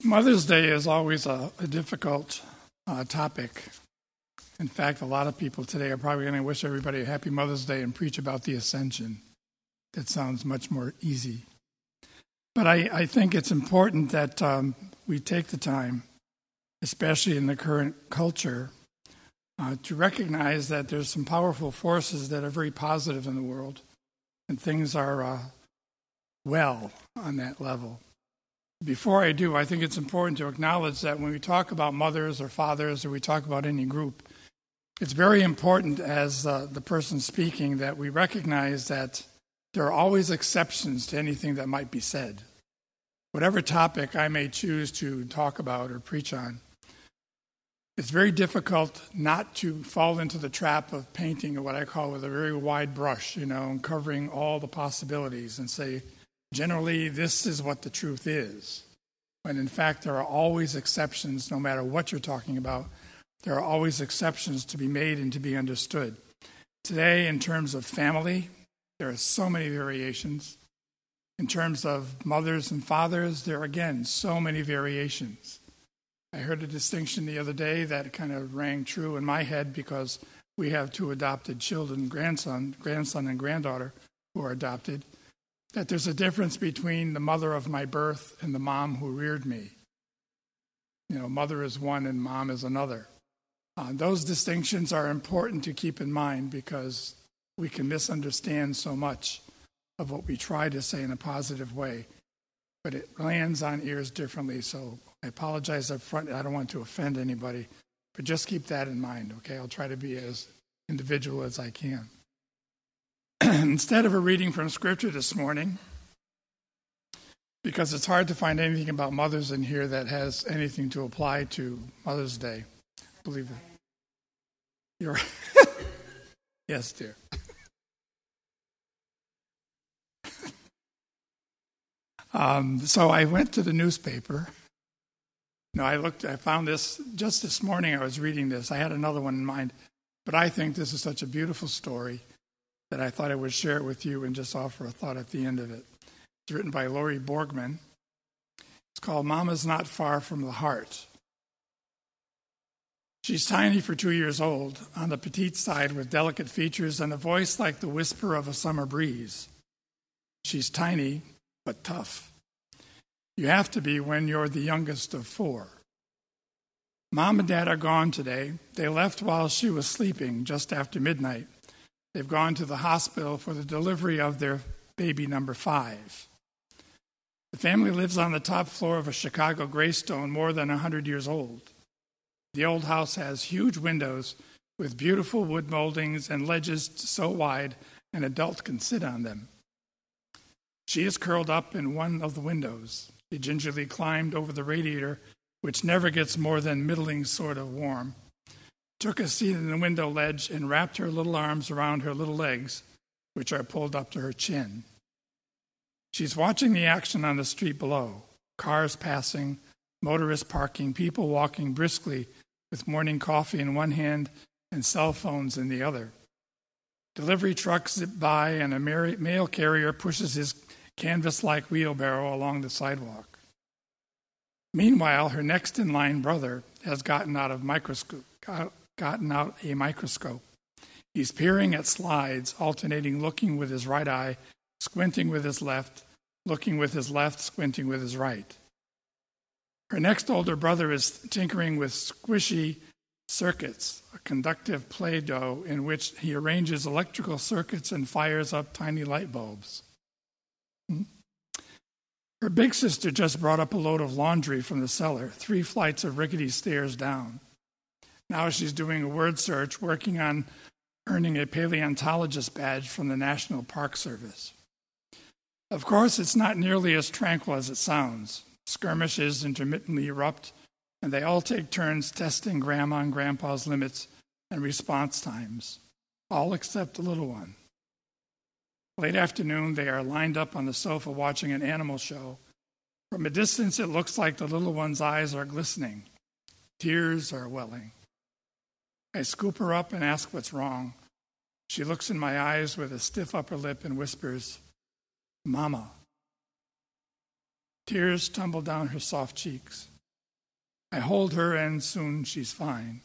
Mother's Day is always a difficult topic. In fact, a lot of people today are probably going to wish everybody a happy Mother's Day and preach about the ascension. That sounds much more easy. But I think it's important that we take the time, especially in the current culture, to recognize that there's some powerful forces that are very positive in the world, and things are well on that level. Before I do, I think it's important to acknowledge that when we talk about mothers or fathers, or we talk about any group, it's very important as the person speaking that we recognize that there are always exceptions to anything that might be said. Whatever topic I may choose to talk about or preach on, it's very difficult not to fall into the trap of painting what I call with a very wide brush, and covering all the possibilities and say, generally, this is what the truth is. When in fact, there are always exceptions, no matter what you're talking about. There are always exceptions to be made and to be understood. Today, in terms of family, there are so many variations. In terms of mothers and fathers, there are again so many variations. I heard a distinction the other day that kind of rang true in my head because we have two adopted children, grandson and granddaughter, who are adopted, that there's a difference between the mother of my birth and the mom who reared me. Mother is one and mom is another. Those distinctions are important to keep in mind because we can misunderstand so much of what we try to say in a positive way, but it lands on ears differently. So I apologize up front. I don't want to offend anybody, but just keep that in mind, okay? I'll try to be as individual as I can. Instead of a reading from Scripture this morning, because it's hard to find anything about mothers in here that has anything to apply to Mother's Day. Believe it. You're yes, dear. So I went to the newspaper. I found this just this morning. I was reading this. I had another one in mind, but I think this is such a beautiful story that I thought I would share it with you and just offer a thought at the end of it. It's written by Lori Borgman. It's called Mama's Not Far from the Heart. She's tiny for 2 years old, on the petite side with delicate features and a voice like the whisper of a summer breeze. She's tiny, but tough. You have to be when you're the youngest of 4. Mom and Dad are gone today. They left while she was sleeping just after midnight. They've gone to the hospital for the delivery of their baby number 5. The family lives on the top floor of a Chicago graystone more than 100 years old. The old house has huge windows with beautiful wood moldings and ledges so wide an adult can sit on them. She is curled up in one of the windows. She gingerly climbed over the radiator, which never gets more than middling sort of warm, took a seat in the window ledge and wrapped her little arms around her little legs, which are pulled up to her chin. She's watching the action on the street below. Cars passing, motorists parking, people walking briskly with morning coffee in one hand and cell phones in the other. Delivery trucks zip by and a mail carrier pushes his canvas-like wheelbarrow along the sidewalk. Meanwhile, her next-in-line brother has gotten out a microscope. He's peering at slides, alternating looking with his right eye, squinting with his left, looking with his left, squinting with his right. Her next older brother is tinkering with squishy circuits, a conductive Play-Doh in which he arranges electrical circuits and fires up tiny light bulbs. Her big sister just brought up a load of laundry from the cellar, 3 flights of rickety stairs down. Now she's doing a word search, working on earning a paleontologist badge from the National Park Service. Of course, it's not nearly as tranquil as it sounds. Skirmishes intermittently erupt, and they all take turns testing Grandma and Grandpa's limits and response times, all except the little one. Late afternoon, they are lined up on the sofa watching an animal show. From a distance, it looks like the little one's eyes are glistening. Tears are welling. I scoop her up and ask what's wrong. She looks in my eyes with a stiff upper lip and whispers, "Mama." Tears tumble down her soft cheeks. I hold her, and soon she's fine.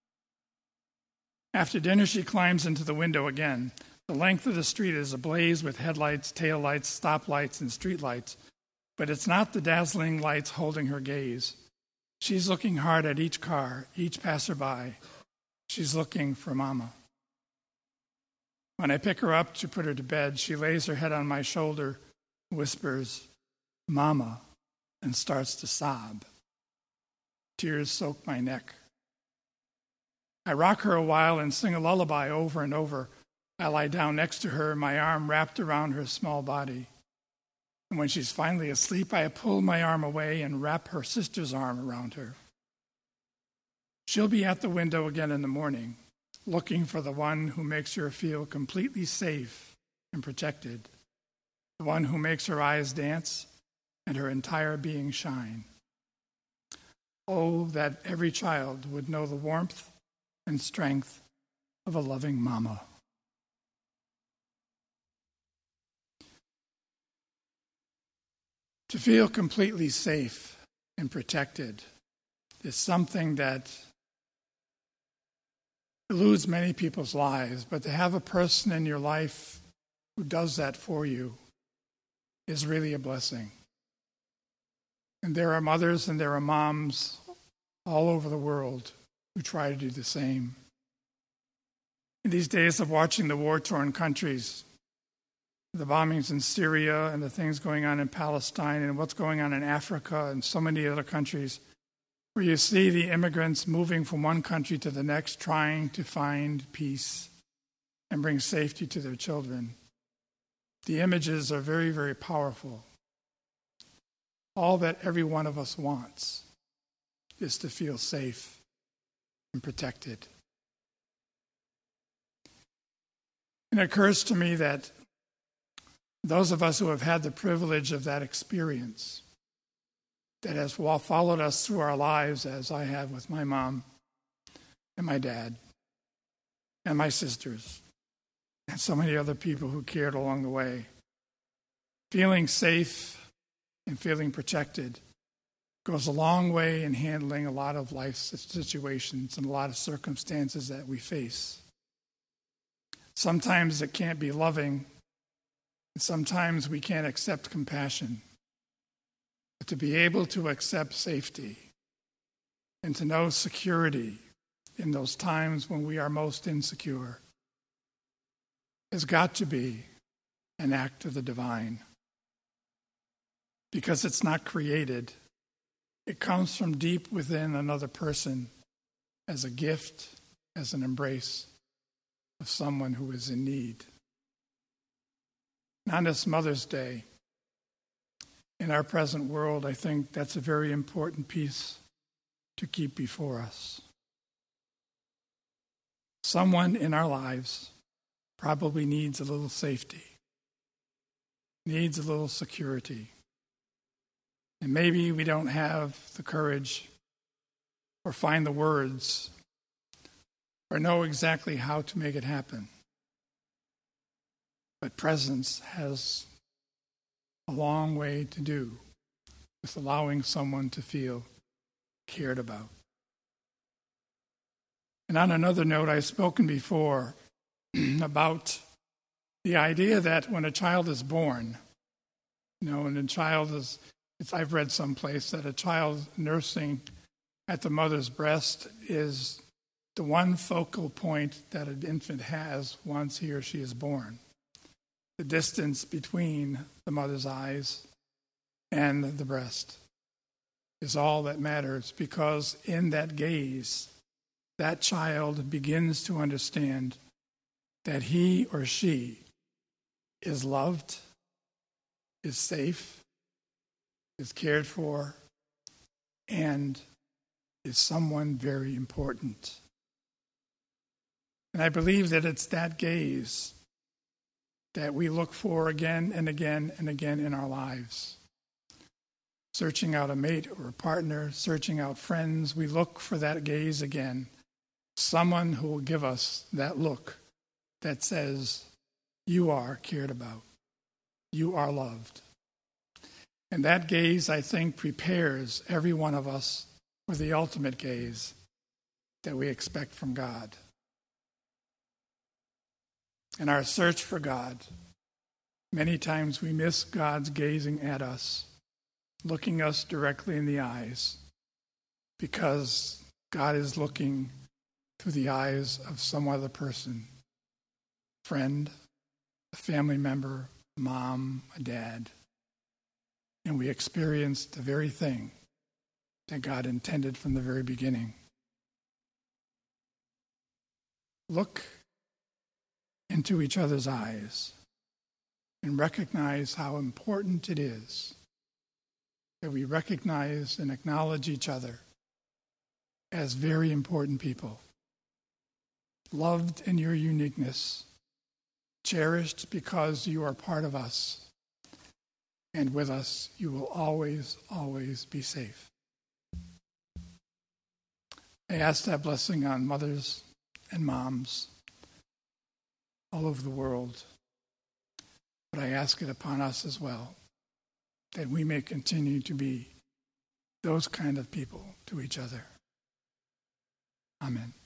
After dinner, she climbs into the window again. The length of the street is ablaze with headlights, taillights, stoplights, and streetlights, but it's not the dazzling lights holding her gaze. She's looking hard at each car, each passerby. She's looking for Mama. When I pick her up to put her to bed, she lays her head on my shoulder, whispers, "Mama," and starts to sob. Tears soak my neck. I rock her a while and sing a lullaby over and over. I lie down next to her, my arm wrapped around her small body. And when she's finally asleep, I pull my arm away and wrap her sister's arm around her. She'll be at the window again in the morning, looking for the one who makes her feel completely safe and protected, the one who makes her eyes dance and her entire being shine. Oh, that every child would know the warmth and strength of a loving mama. To feel completely safe and protected is something that eludes many people's lives, but to have a person in your life who does that for you is really a blessing. And there are mothers and there are moms all over the world who try to do the same. In these days of watching the war-torn countries, the bombings in Syria and the things going on in Palestine and what's going on in Africa and so many other countries, where you see the immigrants moving from one country to the next, trying to find peace and bring safety to their children. The images are very, very powerful. All that every one of us wants is to feel safe and protected. And it occurs to me that those of us who have had the privilege of that experience, that has followed us through our lives, as I have with my mom and my dad and my sisters and so many other people who cared along the way, feeling safe and feeling protected goes a long way in handling a lot of life situations and a lot of circumstances that we face. Sometimes it can't be loving. Sometimes we can't accept compassion. But to be able to accept safety and to know security in those times when we are most insecure has got to be an act of the divine. Because it's not created. It comes from deep within another person as a gift, as an embrace of someone who is in need. And on this Mother's Day, in our present world, I think that's a very important piece to keep before us. Someone in our lives probably needs a little safety, needs a little security. And maybe we don't have the courage or find the words or know exactly how to make it happen. But presence has a long way to do with allowing someone to feel cared about. And on another note, I've spoken before about the idea that when a child is born, and a child is, I've read someplace that a child nursing at the mother's breast is the one focal point that an infant has once he or she is born. The distance between the mother's eyes and the breast is all that matters, because in that gaze, that child begins to understand that he or she is loved, is safe, is cared for, and is someone very important. And I believe that it's that gaze that we look for again and again and again in our lives. Searching out a mate or a partner, searching out friends, we look for that gaze again. Someone who will give us that look that says, you are cared about. You are loved. And that gaze, I think, prepares every one of us or the ultimate gaze that we expect from God. In our search for God, many times we miss God's gazing at us, looking us directly in the eyes, because God is looking through the eyes of some other person, friend, a family member, a mom, a dad, and we experience the very thing that God intended from the very beginning. Look into each other's eyes and recognize how important it is that we recognize and acknowledge each other as very important people, loved in your uniqueness, cherished because you are part of us, and with us you will always, always be safe. I ask that blessing on mothers and moms all over the world, but I ask it upon us as well, that we may continue to be those kind of people to each other. Amen.